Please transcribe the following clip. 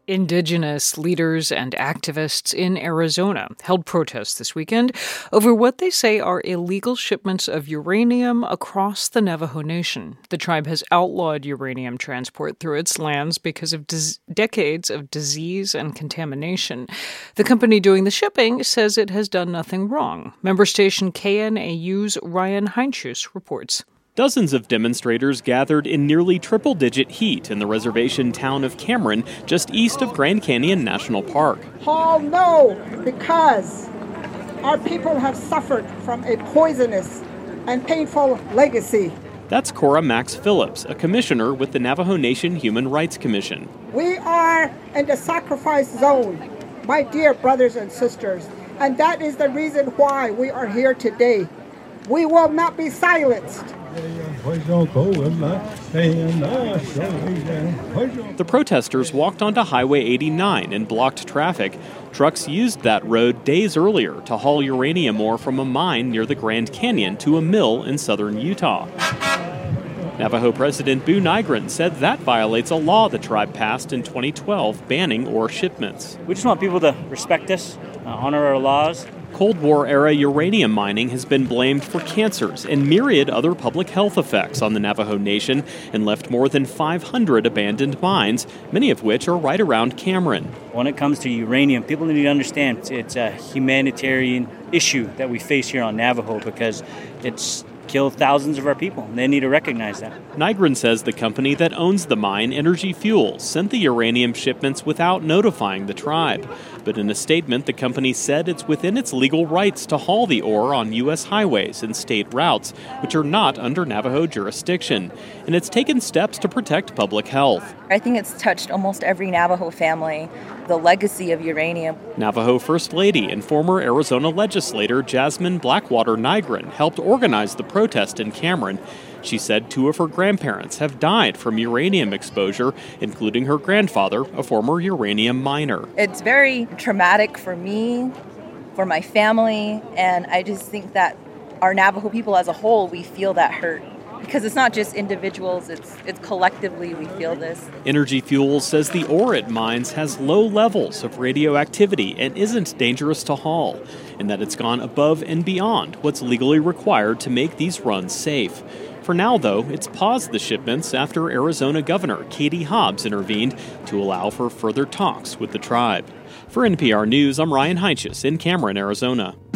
Indigenous leaders and activists in Arizona held protests this weekend over what they say are illegal shipments of uranium across the Navajo Nation. The tribe has outlawed uranium transport through its lands because of decades of disease and contamination. The company doing the shipping says it has done nothing wrong. Member station KNAU's Ryan Heinschus reports. Dozens of demonstrators gathered in nearly triple-digit heat in the reservation town of Cameron, just east of Grand Canyon National Park. Paul, no, because our people have suffered from a poisonous and painful legacy. That's Cora Max Phillips, a commissioner with the Navajo Nation Human Rights Commission. We are in the sacrifice zone, my dear brothers and sisters, and that is the reason why we are here today. We will not be silenced. The protesters walked onto Highway 89 and blocked traffic. Trucks used that road days earlier to haul uranium ore from a mine near the Grand Canyon to a mill in southern Utah. Navajo President Boo Nygren said that violates a law the tribe passed in 2012 banning ore shipments. We just want people to respect us, honor our laws. Cold War-era uranium mining has been blamed for cancers and myriad other public health effects on the Navajo Nation and left more than 500 abandoned mines, many of which are right around Cameron. When it comes to uranium, people need to understand it's a humanitarian issue that we face here on Navajo because it's killed thousands of our people, and they need to recognize that. Nygren says the company that owns the mine, Energy Fuels, sent the uranium shipments without notifying the tribe. But in a statement, the company said it's within its legal rights to haul the ore on U.S. highways and state routes, which are not under Navajo jurisdiction, and it's taken steps to protect public health. I think it's touched almost every Navajo family, the legacy of uranium. Navajo First Lady and former Arizona legislator Jasmine Blackwater Nygren helped organize the protest in Cameron. She said 2 of her grandparents have died from uranium exposure, including her grandfather, a former uranium miner. It's very traumatic for me, for my family, and I just think that our Navajo people as a whole, we feel that hurt. Because it's not just individuals, it's collectively we feel this. Energy Fuels says the ore it mines has low levels of radioactivity and isn't dangerous to haul, and that it's gone above and beyond what's legally required to make these runs safe. For now, though, it's paused the shipments after Arizona Governor Katie Hobbs intervened to allow for further talks with the tribe. For NPR News, I'm Ryan Heinschus in Cameron, Arizona.